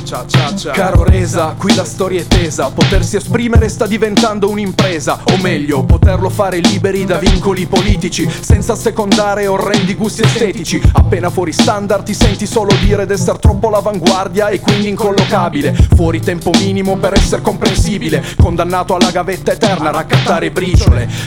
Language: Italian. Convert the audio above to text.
Caro Resa, qui la storia è tesa. Potersi esprimere sta diventando un'impresa, o meglio, poterlo fare liberi da vincoli politici, senza secondare orrendi gusti estetici. Appena fuori standard ti senti solo dire d'essere troppo all'avanguardia e quindi incollocabile. Fuori tempo minimo per essere comprensibile, condannato alla gavetta eterna a raccattare briciole.